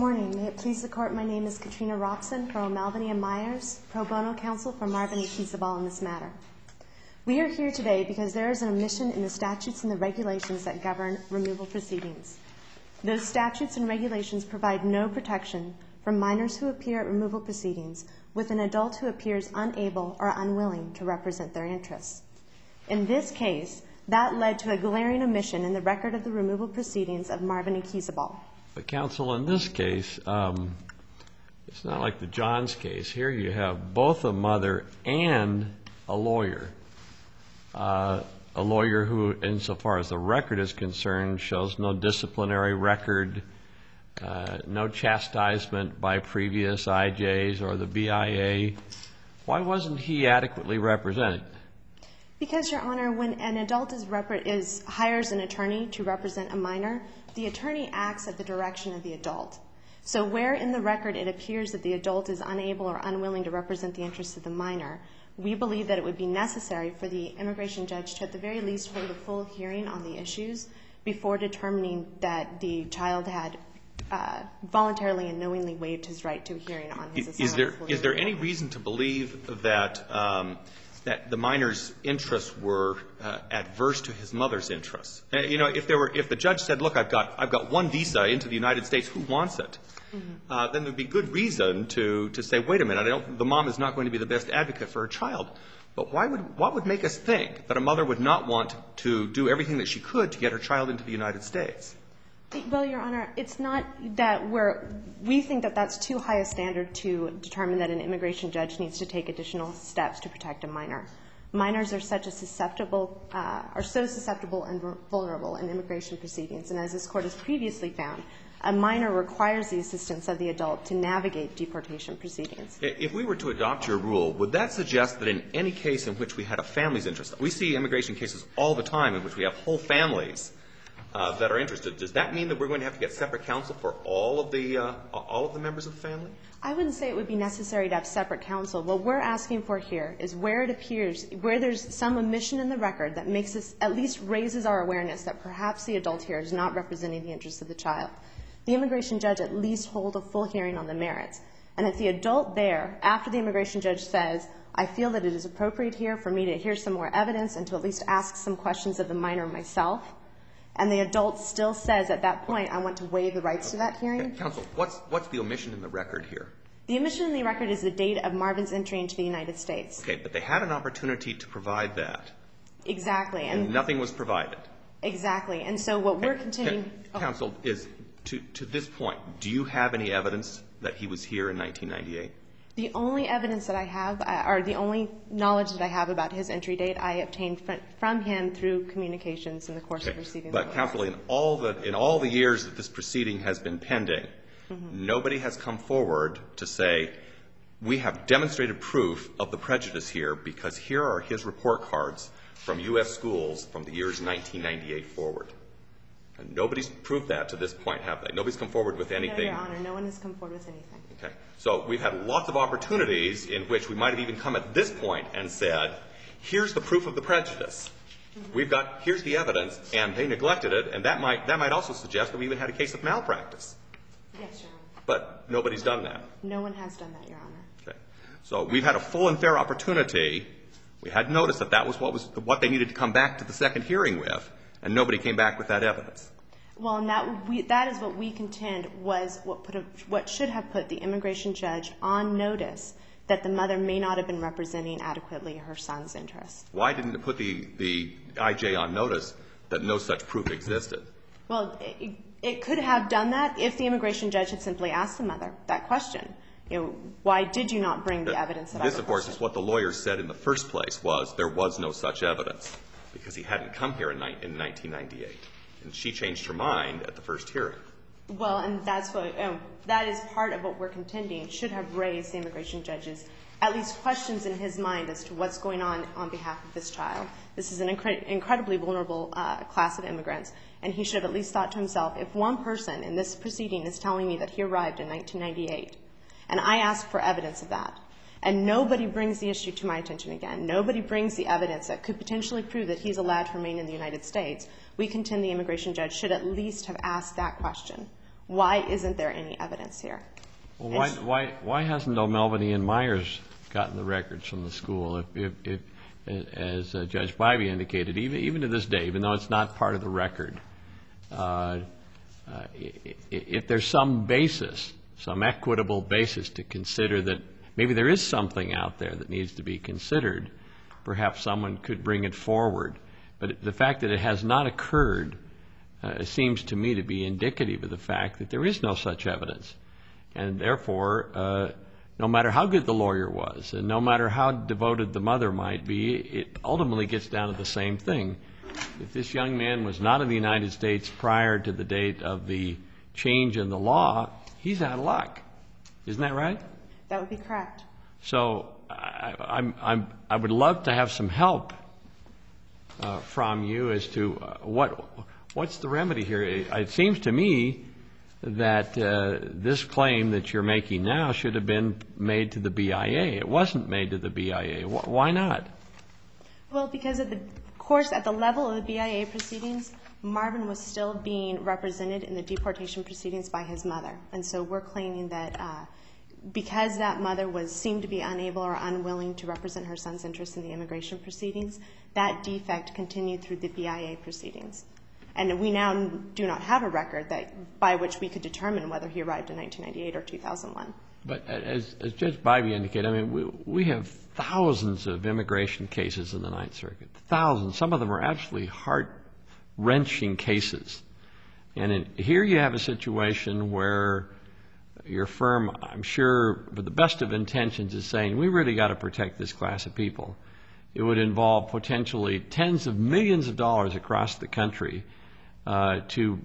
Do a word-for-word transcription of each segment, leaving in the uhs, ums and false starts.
morning. May it please the Court, my name is Katrina Robson for O'Malveny and Myers, pro bono counsel for Marvin Akizabal in this matter. We are here today because there is an omission in the statutes and the regulations that govern removal proceedings. Those statutes and regulations provide no protection for minors who appear at removal proceedings with an adult who appears unable or unwilling to represent their interests. In this case, that led to a glaring omission in the record of the removal proceedings of Marvin Akizabal. But counsel, in this case, um, it's not like the Johns case. Here you have both a mother and a lawyer. Uh, a lawyer who, insofar as the record is concerned, shows no disciplinary record, uh, no chastisement by previous I Js or the B I A. Why wasn't he adequately represented? Because, Your Honor, when an adult is, rep- is hires an attorney to represent a minor, the attorney acts at the direction of the adult. So where in the record it appears that the adult is unable or unwilling to represent the interests of the minor, we believe that it would be necessary for the immigration judge to at the very least hold a full hearing on the issues before determining that the child had uh, voluntarily and knowingly waived his right to a hearing on his asylum. Is there, is there any reason to believe that um, that the minor's interests were uh, adverse to his mother's interests? Uh, you know, if there were, if the judge said, "Look, I've got, I've got one visa into the United States. Who wants it?" Mm-hmm. uh, then there'd be good reason to to say, "Wait a minute, I don't, the mom is not going to be the best advocate for her child." But why would, what would make us think that a mother would not want to do everything that she could to get her child into the United States? Well, Your Honor, it's not that we're, we think that that's too high a standard to determine that an immigration judge needs to take additional steps to protect a minor. Minors are such a susceptible, uh, are so susceptible and vulnerable in immigration proceedings. And as this Court has previously found, a minor requires the assistance of the adult to navigate deportation proceedings. If we were to adopt your rule, would that suggest that in any case in which we had a family's interest, we see immigration cases all the time in which we have whole families Uh, that are interested, does that mean that we're going to have to get separate counsel for all of the uh, all of the members of the family? I wouldn't say it would be necessary to have separate counsel. What we're asking for here is where it appears, where there's some omission in the record that makes us, at least raises our awareness that perhaps the adult here is not representing the interests of the child. The immigration judge at least hold a full hearing on the merits. And if the adult there, after the immigration judge says, "I feel that it is appropriate here for me to hear some more evidence and to at least ask some questions of the minor myself," and the adult still says at that point, "I want to waive the rights to that hearing." Counsel, what's, what's the omission in the record here? The omission in the record is the date of Marvin's entry into the United States. Okay, but they had an opportunity to provide that. Exactly. And, and nothing was provided. Exactly. And so what we're continuing. Oh. Counsel, is to, to this point, do you have any evidence that he was here in nineteen ninety-eight? The only evidence that I have, uh, or the only knowledge that I have about his entry date, I obtained from him through communications in the course okay. of proceedings. But, counsel, in all the in all the years that this proceeding has been pending, mm-hmm. nobody has come forward to say, "We have demonstrated proof of the prejudice here because here are his report cards from U S schools from the years nineteen ninety-eight forward." And nobody's proved that to this point, have they? Nobody's come forward with anything. No, Your Honor. No one has come forward with anything. Okay. So we've had lots of opportunities in which we might have even come at this point and said, "Here's the proof of the prejudice. Mm-hmm. We've got, here's the evidence," and they neglected it, and that might, that might also suggest that we even had a case of malpractice. Yes, Your Honor. But nobody's done that. No one has done that, Your Honor. Okay. So we've had a full and fair opportunity. We had noticed that that was what was what they needed to come back to the second hearing with, and nobody came back with that evidence. Well, and that, we, that is what we contend was what, put a, what should have put the immigration judge on notice that the mother may not have been representing adequately her son's interests. Why didn't it put the, the I J on notice that no such proof existed? Well, it, it could have done that if the immigration judge had simply asked the mother that question. You know, why did you not bring the evidence that I requested? This, of course, is what the lawyer said in the first place, was there was no such evidence because he hadn't come here in, in nineteen ninety-eight. And she changed her mind at the first hearing. Well, and that's what, um, that is part of what we're contending should have raised the immigration judge's at least questions in his mind as to what's going on on behalf of this child. This is an incre- incredibly vulnerable uh, class of immigrants, and he should have at least thought to himself, if one person in this proceeding is telling me that he arrived in nineteen ninety-eight, and I ask for evidence of that, and nobody brings the issue to my attention again, nobody brings the evidence that could potentially prove that he's allowed to remain in the United States, we contend the immigration judge should at least have asked that question. Why isn't there any evidence here? Well, why, why, why hasn't O'Melveny and Myers gotten the records from the school? If, if, if as uh, Judge Bybee indicated, even, even to this day, even though it's not part of the record, uh, uh, if there's some basis, some equitable basis to consider that maybe there is something out there that needs to be considered, perhaps someone could bring it forward. But the fact that it has not occurred uh, seems to me to be indicative of the fact that there is no such evidence. And therefore, uh, no matter how good the lawyer was, and no matter how devoted the mother might be, it ultimately gets down to the same thing. If this young man was not in the United States prior to the date of the change in the law, he's out of luck. Isn't that right? That would be correct. So I, I'm, I'm, I would love to have some help uh, from you as to uh, what what's the remedy here. It, it seems to me that uh, this claim that you're making now should have been made to the B I A. It wasn't made to the B I A. Wh- why not? Well, because of the course, at the level of the B I A proceedings, Marvin was still being represented in the deportation proceedings by his mother. And so we're claiming that uh, because that mother was seemed to be unable or unwilling to represent her son's interests in the immigration proceedings, that defect continued through the B I A proceedings. And we now do not have a record that by which we could determine whether he arrived in nineteen ninety-eight or two thousand one. But as, as Judge Bybee indicated, I mean, we, we have thousands of immigration cases in the Ninth Circuit. Thousands. Some of them are absolutely heart-wrenching cases. And in, here you have a situation where your firm, I'm sure, with the best of intentions, is saying, we really got to protect this class of people. It would involve potentially tens of millions of dollars across the country uh, to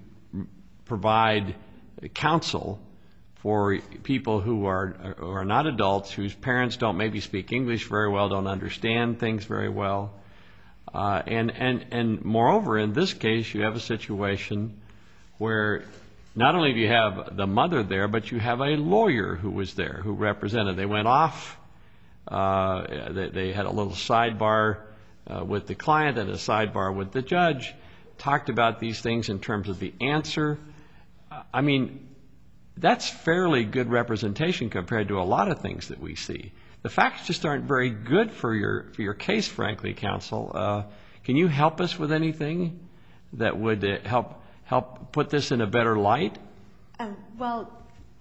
provide counsel for people who are, who are not adults, whose parents don't maybe speak English very well, don't understand things very well. Uh, and, and, and moreover, in this case, you have a situation where not only do you have the mother there, but you have a lawyer who was there, who represented. They went off. Uh, they, they had a little sidebar uh, with the client and a sidebar with the judge, talked about these things in terms of the answer. I mean, that's fairly good representation compared to a lot of things that we see. The facts just aren't very good for your for your case, frankly, counsel. Uh, can you help us with anything that would uh, help help put this in a better light? Um, well,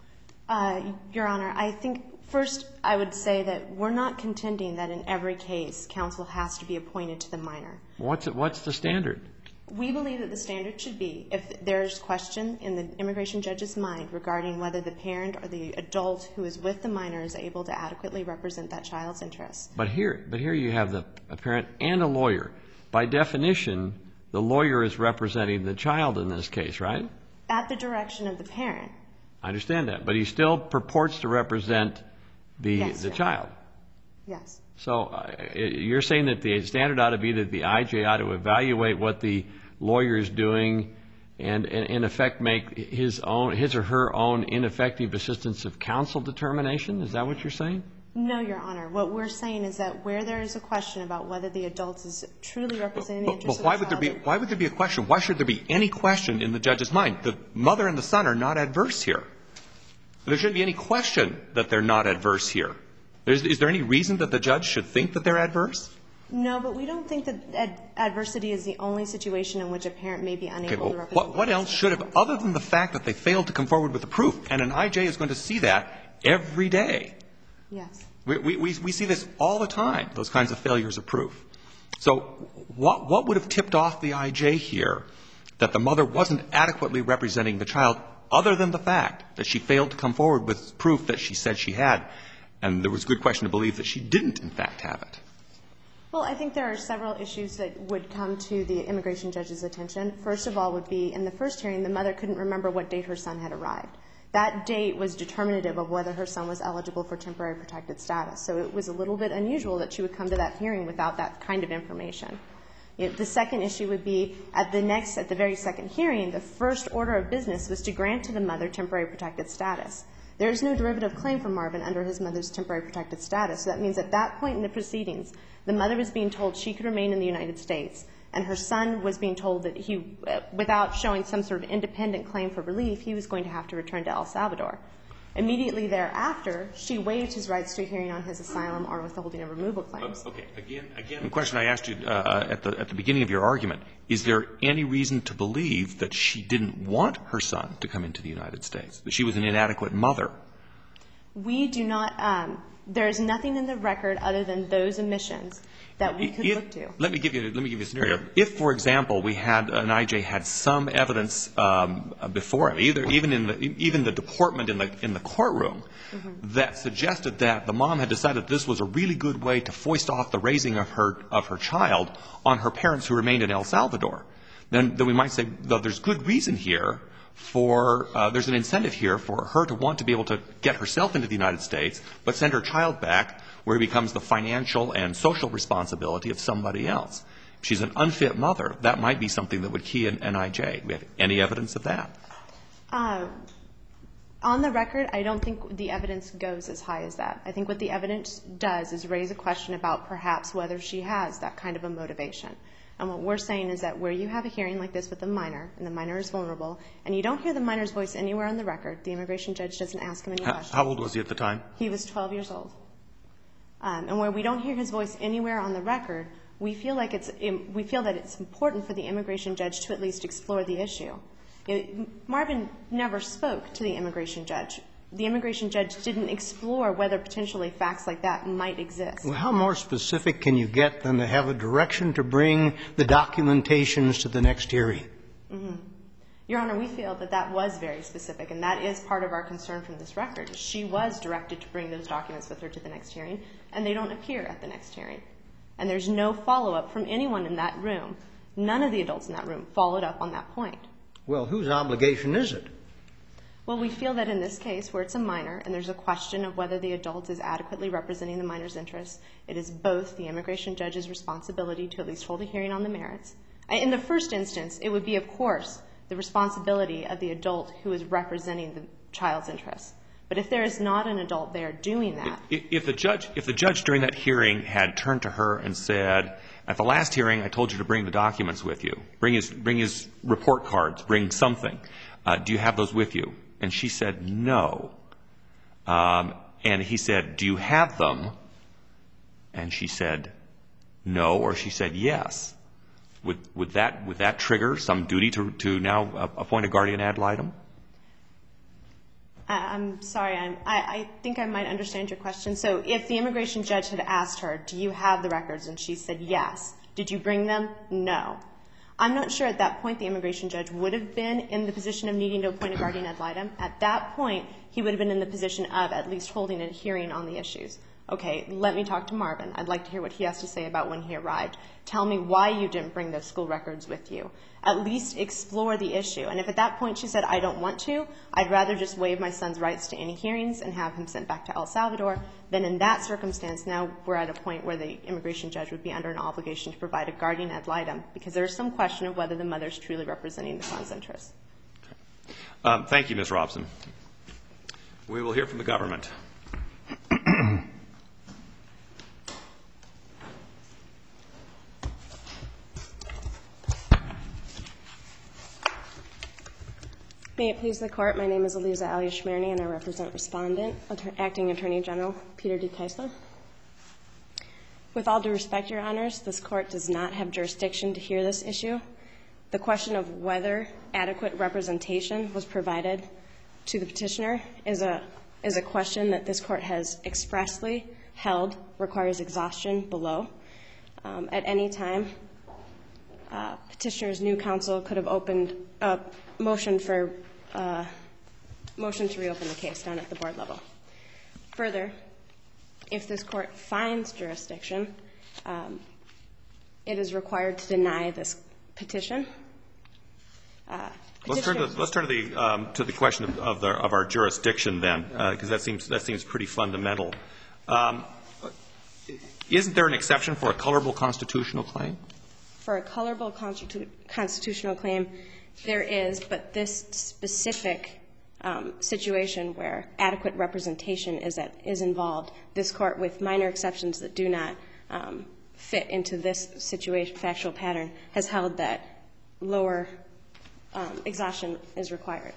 uh, Your Honor, I think first I would say that we're not contending that in every case counsel has to be appointed to the minor. What's it, what's the standard? We believe that the standard should be, if there's question in the immigration judge's mind regarding whether the parent or the adult who is with the minor is able to adequately represent that child's interests. But here, but here you have the a parent and a lawyer. By definition, the lawyer is representing the child in this case, right? At the direction of the parent. I understand that, but he still purports to represent the Yes, the sir. child. Yes. So uh, you're saying that the standard ought to be that the I J ought to evaluate what the lawyer is doing and, and in effect make his own, his or her own ineffective assistance of counsel determination? Is that what you're saying? No, Your Honor. What we're saying is that where there is a question about whether the adult is truly representing the But, interests but why of the would there child. be why would there be a question? Why should there be any question in the judge's mind? The mother and the son are not adverse here. There shouldn't be any question that they're not adverse here. Is, is there any reason that the judge should think that they're adverse? No, but we don't think that ad- adversity is the only situation in which a parent may be unable Okay, well, to represent. what, what else should have, other than the fact that they failed to come forward with the proof? And an I J is going to see that every day. Yes. We, we, we see this all the time, those kinds of failures of proof. So what, what would have tipped off the I J here that the mother wasn't adequately representing the child, other than the fact that she failed to come forward with proof that she said she had, and there was good question to believe that she didn't, in fact, have it? Well, I think there are several issues that would come to the immigration judge's attention. First of all would be, in the first hearing, the mother couldn't remember what date her son had arrived. That date was determinative of whether her son was eligible for temporary protected status. So it was a little bit unusual that she would come to that hearing without that kind of information. You know, the second issue would be, at the next, at the very second hearing, the first order of business was to grant to the mother temporary protected status. There is no derivative claim for Marvin under his mother's temporary protected status. So that means at that point in the proceedings, the mother was being told she could remain in the United States. and her son was being told that he, without showing some sort of independent claim for relief, he was going to have to return to El Salvador. Immediately thereafter, she waived his rights to a hearing on his asylum or withholding of removal claims. Okay. Again, again, the question I asked you uh, at the at the beginning of your argument, is there any reason to believe that she didn't want her son to come into the United States, that she was an inadequate mother? We do not, um, there is nothing in the record other than those omissions that we could if, look to. Let me give you, let me give you a scenario. If, for example, we had, an I J had some evidence um, before him, either, even in the, even the deportment in the, in the courtroom, mm-hmm. that suggested that the mom had decided this was a really good way to foist off the raising of her, of her child on her parents who remained in El Salvador, then, then we might say, though there's good reason here for, uh, there's an incentive here for her to want to be able to get herself into the United States, but send her child back where he becomes the financial and social responsibility of somebody else. If she's an unfit mother, that might be something that would key an, an I J. Do we have any evidence of that? Uh, on the record, I don't think the evidence goes as high as that. I think what the evidence does is raise a question about perhaps whether she has that kind of a motivation. And what we're saying is that where you have a hearing like this with a minor, and the minor is vulnerable, and you don't hear the minor's voice anywhere on the record, the immigration judge doesn't ask him any how, questions. How old was he at the time? He was twelve years old. Um, and where we don't hear his voice anywhere on the record, we feel like it's we feel that it's important for the immigration judge to at least explore the issue. It, Marvin never spoke to the immigration judge. The immigration judge didn't explore whether potentially facts like that might exist. Well, how more specific can you get than to have a direction to bring the documentations to the next hearing? Mm-hmm. Your Honor, we feel that that was very specific, and that is part of our concern from this record. She was directed to bring those documents with her to the next hearing, and they don't appear at the next hearing. And there's no follow-up from anyone in that room. None of the adults in that room followed up on that point. Well, whose obligation is it? Well, we feel that in this case, where it's a minor, and there's a question of whether the adult is adequately representing the minor's interests, it is both the immigration judge's responsibility to at least hold a hearing on the merits. In the first instance, it would be, of course, the responsibility of the adult who is representing the child's interests. But if there is not an adult there doing that... If, if the judge, if the judge during that hearing had turned to her and said, at the last hearing, I told you to bring the documents with you, bring his, bring his report cards, bring something, uh, do you have those with you? And she said, no. Um, and he said, do you have them? And she said, no, or she said, yes. Would, would that, would that trigger some duty to, to now appoint a guardian ad litem? I'm sorry, I'm, I, I think I might understand your question. So if the immigration judge had asked her, do you have the records? And she said, yes. Did you bring them? No. I'm not sure at that point the immigration judge would have been in the position of needing to appoint a guardian ad litem. At that point, he would have been in the position of at least holding a hearing on the issues. Okay, let me talk to Marvin. I'd like to hear what he has to say about when he arrived. Tell me why you didn't bring those school records with you. At least explore the issue. And if at that point she said, I don't want to, I'd rather just waive my son's rights to any hearings and have him sent back to El Salvador, then in that circumstance, now we're at a point where the immigration judge would be under an obligation to provide a guardian ad litem, because there's some question of whether the mother is truly representing the son's interests. Okay. Um, thank you, Miz Robson. We will hear from the government. May it please the Court, my name is Eliza Alia-Shmirny, and I represent Respondent, Acting Attorney General Peter D. Keisler. With all due respect, Your Honors, this Court does not have jurisdiction to hear this issue. The question of whether adequate representation was provided to the petitioner is a, is a question that this Court has expressly held requires exhaustion below. Um, at any time, uh, petitioner's new counsel could have opened a motion for uh, motion to reopen the case down at the board level. Further, if this Court finds jurisdiction, um, it is required to deny this petition. Uh, let's turn to let's turn to the um, to the question of of, the, of our jurisdiction then, because uh, that seems that seems pretty fundamental. Um, isn't there an exception for a colorable constitutional claim? For a colorable constitu- constitutional claim, there is, but this specific um, situation where adequate representation is at, is involved, this Court, with minor exceptions that do not um, fit into this situation, factual pattern, has held that lower um, exhaustion is required.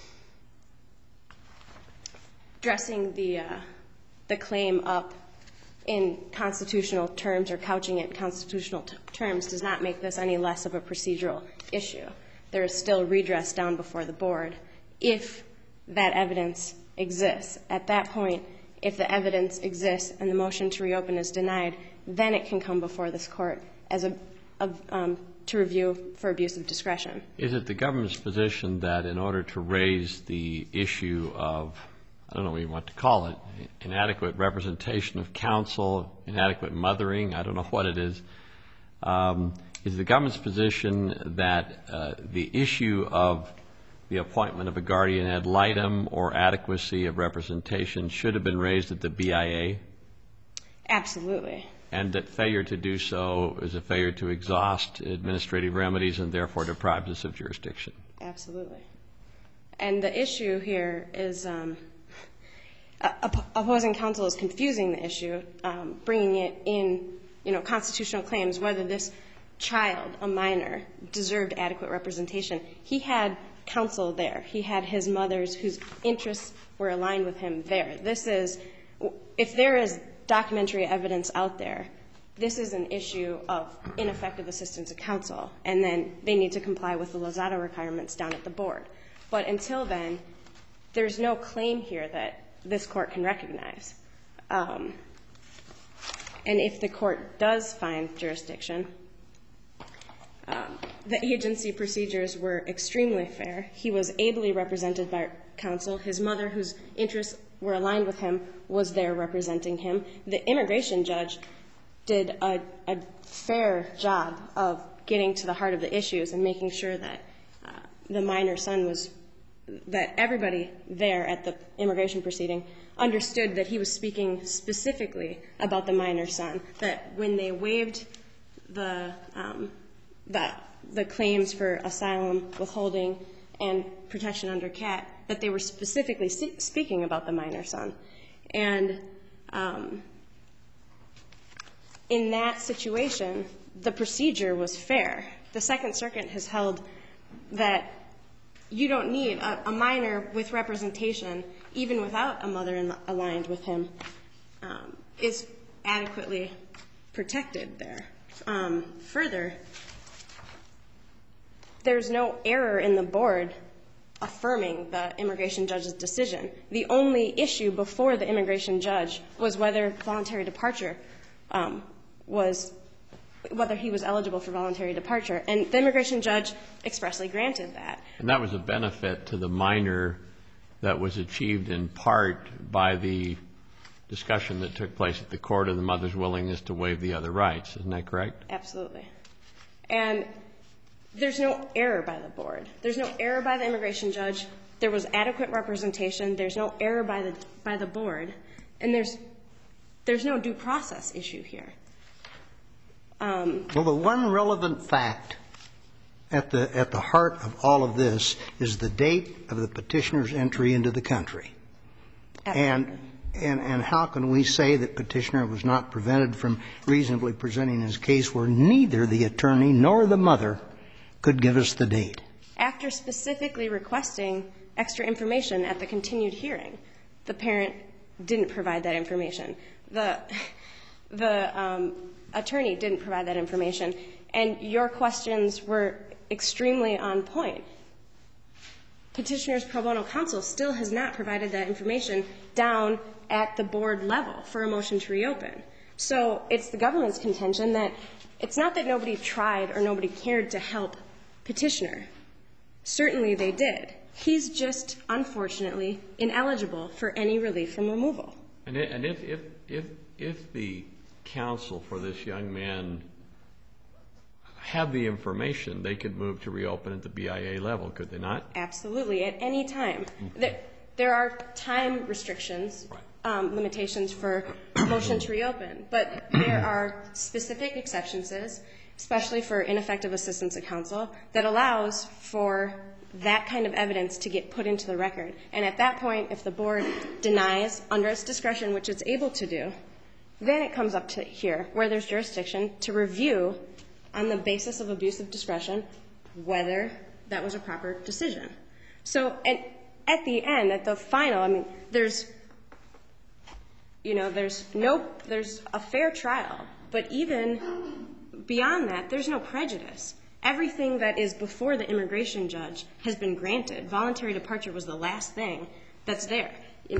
Dressing the, uh, the claim up in constitutional terms or couching it in constitutional t- terms does not make this any less of a procedural issue. There is still redress down before the board if that evidence exists. At that point, if the evidence exists and the motion to reopen is denied, then it can come before this court as a, a um, to review for abuse of discretion. Is it the government's position that in order to raise the issue of, I don't know what you want to call it, inadequate representation of counsel, inadequate mothering, I don't know what it is, um, is the government's position that uh, the issue of the appointment of a guardian ad litem or adequacy of representation should have been raised at the B I A? Absolutely. And that failure to do so is a failure to exhaust administrative remedies and therefore deprives us of jurisdiction? Absolutely. And the issue here is um, op- opposing counsel is confusing the issue, um, bringing it in, you know, constitutional claims, whether this child, a minor, deserved adequate representation. He had counsel there. He had his mother's whose interests were aligned with him there. This is, if there is documentary evidence out there, this is an issue of ineffective assistance of counsel, and then they need to comply with the Lozada requirements down at the board. But until then, there's no claim here that this court can recognize. Um, and if the court does find jurisdiction, um, the agency procedures were extremely fair. He was ably represented by counsel. His mother, whose interests were aligned with him, was there representing him. The immigration judge did a, a fair job of getting to the heart of the issues and making sure that uh, the minor son was, that everybody there at the immigration proceeding understood that he was speaking specifically about the minor son, that when they waived the, um, the, the claims for asylum, withholding, and protection under C A T, that they were specifically speaking about the minor son. And um, in that situation, the procedure was fair. The Second Circuit has held that you don't need a, a minor with representation, even without a mother in, aligned with him, um, is adequately protected there. Um, further, there's no error in the board affirming the immigration judge's decision. The only issue before the immigration judge was whether voluntary departure um, was, whether he was eligible for voluntary departure. And the immigration judge expressly granted that. And that was a benefit to the minor that was achieved in part by the discussion that took place at the court of the mother's willingness to waive the other rights. Isn't that correct? Absolutely. And there's no error by the board. There's no error by the immigration judge. There was adequate representation. There's no error by the by the board. And there's there's no due process issue here. Um, well, the one relevant fact at the at the heart of all of this is the date of the petitioner's entry into the country. And and and how can we say that petitioner was not prevented from reasonably presenting his case where neither the attorney nor the mother could give us the date? After specifically requesting extra information at the continued hearing, the parent didn't provide that information. The the um, attorney didn't provide that information, and your questions were extremely on point. Petitioner's pro bono counsel still has not provided that information down at the board level for a motion to reopen. So it's the government's contention that it's not that nobody tried or nobody cared to help petitioner. Certainly they did. He's just, unfortunately, ineligible for any relief from removal. And, it, and if, if, if, if the counsel for this young man had the information, they could move to reopen at the B I A level, could they not? Absolutely, at any time. Mm-hmm. There, there are time restrictions, right. um, limitations for motion to reopen, but there are specific exceptions, especially for ineffective assistance of counsel, that allows for that kind of evidence to get put into the record. And at that point, if the board denies, under its discretion, which it's able to do, Then it comes up to here, where there's jurisdiction to review on the basis of abuse of discretion whether that was a proper decision. So at, at the end, at the final, I mean, there's, you know, there's no, there's a fair trial, but even beyond that, there's no prejudice. Everything that is before the immigration judge has been granted. Voluntary departure was the last thing that's there.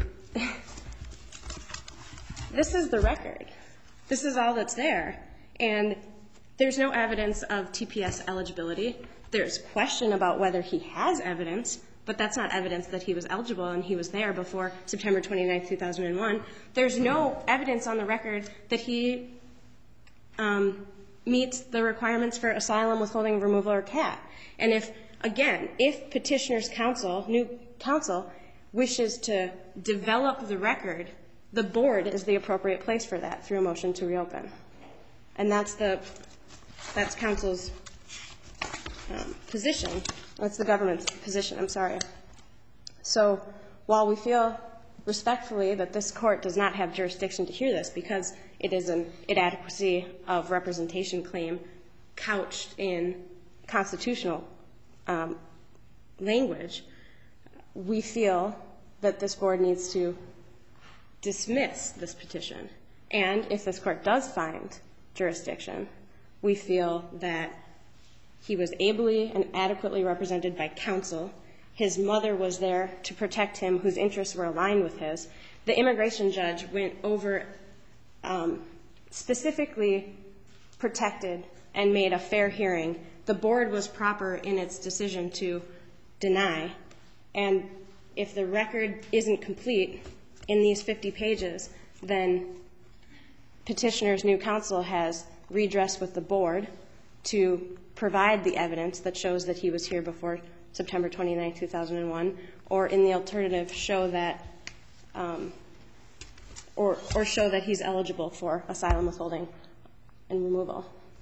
This is the record. This is all that's there. And there's no evidence of T P S eligibility. There's question about whether he has evidence, but that's not evidence that he was eligible and he was there before September twenty-ninth, two thousand one. There's no evidence on the record that he um, meets the requirements for asylum, withholding, removal, or C A T. And if, again, if petitioner's counsel, new counsel, wishes to develop the record, the board is the appropriate place for that through a motion to reopen. And that's the, that's counsel's um, position. That's the government's position, I'm sorry. So while we feel respectfully that this court does not have jurisdiction to hear this because it is an inadequacy of representation claim couched in constitutional um, language, we feel that this board needs to dismiss this petition. And if this court does find jurisdiction, we feel that he was ably and adequately represented by counsel. His mother was there to protect him, whose interests were aligned with his. The immigration judge went over, um, specifically protected and made a fair hearing. The board was proper in its decision to deny. And if the record isn't complete in these fifty pages, then petitioner's new counsel has redressed with the board to provide the evidence that shows that he was here before September twenty-ninth, two thousand one, or in the alternative, show that, um, or, or show that he's eligible for asylum, withholding, and removal.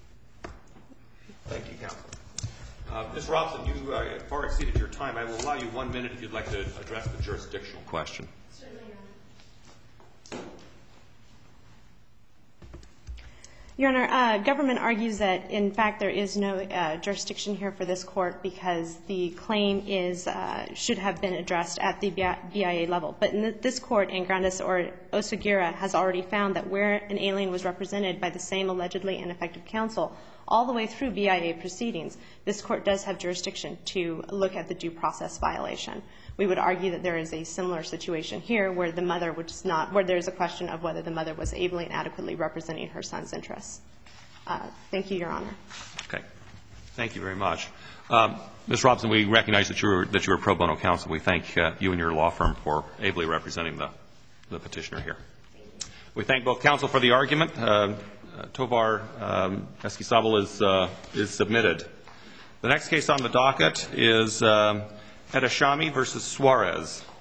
Thank you, counsel. Uh, Miz Robson, you uh, far exceeded your time. I will allow you one minute if you'd like to address the jurisdictional question. Certainly, Your Honor. Your Honor, uh, government argues that, in fact, there is no uh, jurisdiction here for this court because the claim is uh, should have been addressed at the B I A level. But in this court, in Grandes or Oseguera, has already found that where an alien was represented by the same allegedly ineffective counsel all the way through B I A proceedings, this court does have jurisdiction to look at the due process violation. We would argue that there is a similar situation here where the mother was not, where there is a question of whether the mother was ably and adequately representing her son's interests. Uh, thank you, Your Honor. Okay. Thank you very much. Um, Miz Robson, we recognize that you're, that you're a pro bono counsel. We thank uh, you and your law firm for ably representing the, the petitioner here. We thank both counsel for the argument. Uh, uh, Tovar um, Esquizabal is, uh, is submitted. The next case on the docket is uh, Edashami versus Suarez.